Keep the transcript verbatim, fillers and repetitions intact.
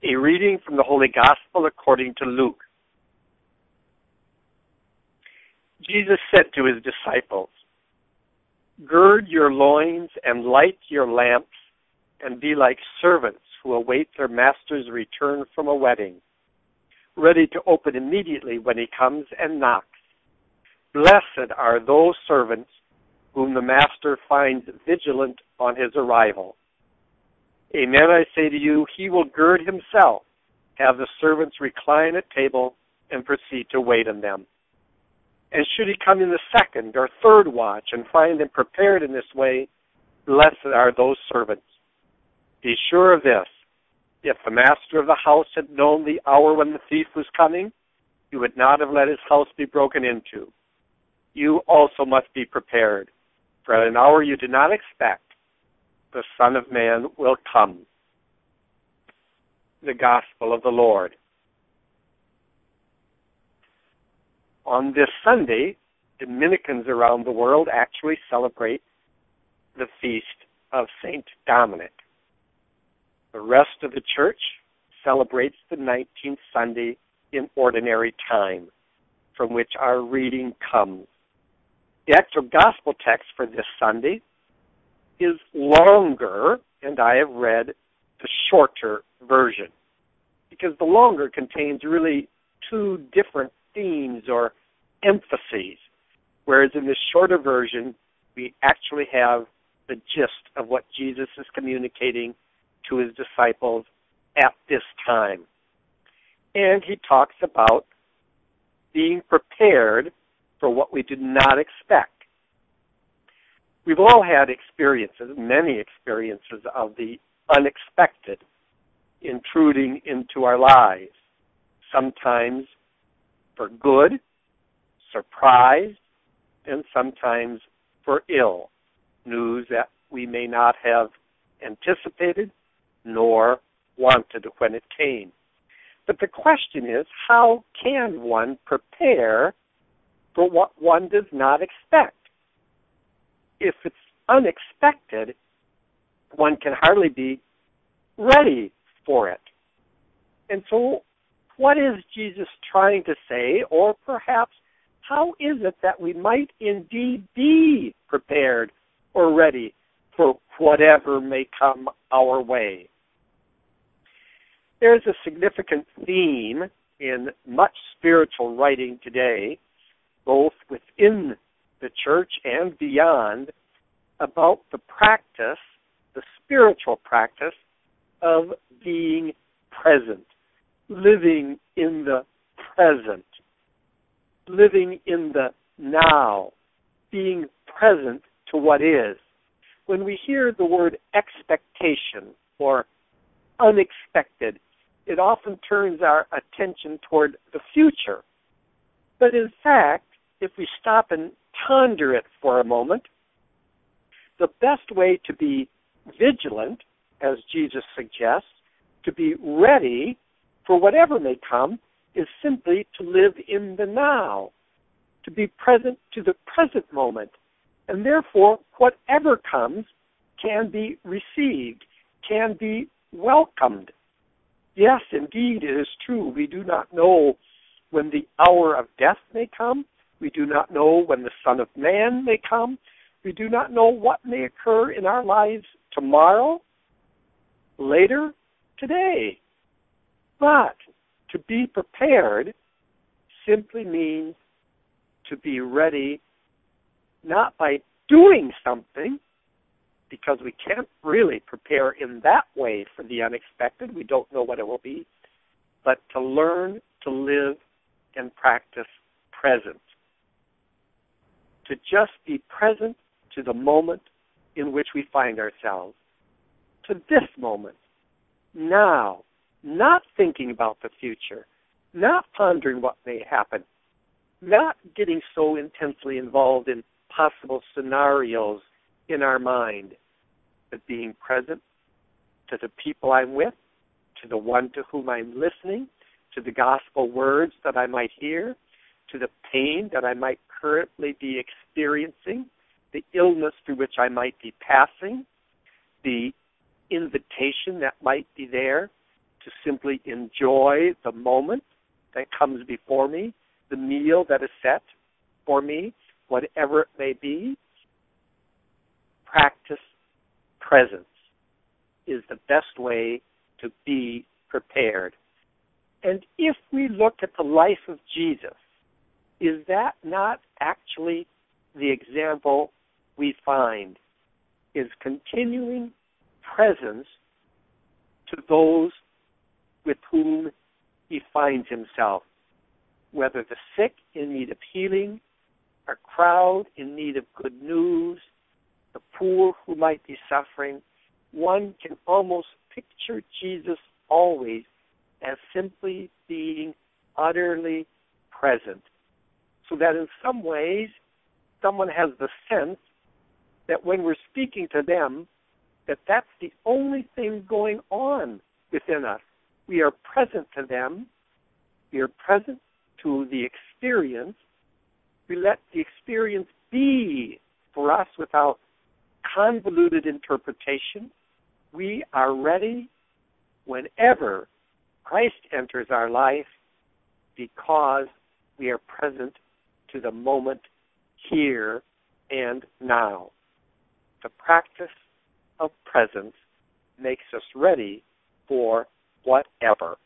A reading from the Holy Gospel according to Luke. Jesus said to his disciples, "Gird your loins and light your lamps, and be like servants who await their master's return from a wedding, ready to open immediately when he comes and knocks. Blessed are those servants whom the master finds vigilant on his arrival. Amen, I say to you, he will gird himself, have the servants recline at table, and proceed to wait on them. And should he come in the second or third watch and find them prepared in this way, blessed are those servants. Be sure of this, if the master of the house had known the hour when the thief was coming, he would not have let his house be broken into. You also must be prepared, for at an hour you do not expect, the Son of Man will come." The Gospel of the Lord. On this Sunday, Dominicans around the world actually celebrate the feast of Saint Dominic. The rest of the Church celebrates the nineteenth Sunday in Ordinary Time, from which our reading comes. The actual Gospel text for this Sunday is longer, and I have read the shorter version, because the longer contains really two different themes or emphases, whereas in the shorter version, we actually have the gist of what Jesus is communicating to his disciples at this time. And he talks about being prepared for what we did not expect. We've all had experiences, many experiences of the unexpected intruding into our lives, sometimes for good, surprise, and sometimes for ill, news that we may not have anticipated nor wanted when it came. But the question is, how can one prepare for what one does not expect? If it's unexpected, one can hardly be ready for it. And so, what is Jesus trying to say, or perhaps how is it that we might indeed be prepared or ready for whatever may come our way? There's a significant theme in much spiritual writing today, both within the Church and beyond, about the practice, the spiritual practice of being present, living in the present, living in the now, being present to what is. When we hear the word expectation or unexpected, it often turns our attention toward the future. But in fact, if we stop and ponder it for a moment, the best way to be vigilant, as Jesus suggests, to be ready for whatever may come, is simply to live in the now, to be present to the present moment. And therefore, whatever comes can be received, can be welcomed. Yes, indeed, it is true. We do not know when the hour of death may come. We do not know when the Son of Man may come. We do not know what may occur in our lives tomorrow, later, today. But to be prepared simply means to be ready, not by doing something, because we can't really prepare in that way for the unexpected. We don't know what it will be, but to learn to live and practice present. To just be present to the moment in which we find ourselves, to this moment, now, not thinking about the future, not pondering what may happen, not getting so intensely involved in possible scenarios in our mind, but being present to the people I'm with, to the one to whom I'm listening, to the gospel words that I might hear, to the pain that I might currently be experiencing, the illness through which I might be passing, the invitation that might be there to simply enjoy the moment that comes before me, the meal that is set for me, whatever it may be. Practice presence is the best way to be prepared. And if we look at the life of Jesus, is that not actually the example we find? Is continuing presence to those with whom he finds himself, whether the sick in need of healing, a crowd in need of good news, the poor who might be suffering. One can almost picture Jesus always as simply being utterly present, so that in some ways someone has the sense that when we're speaking to them, that that's the only thing going on within us. We are present to them. We are present to the experience. We let the experience be for us without convoluted interpretation. We are ready whenever Christ enters our life because we are present to the moment here and now. The practice of presence makes us ready for whatever.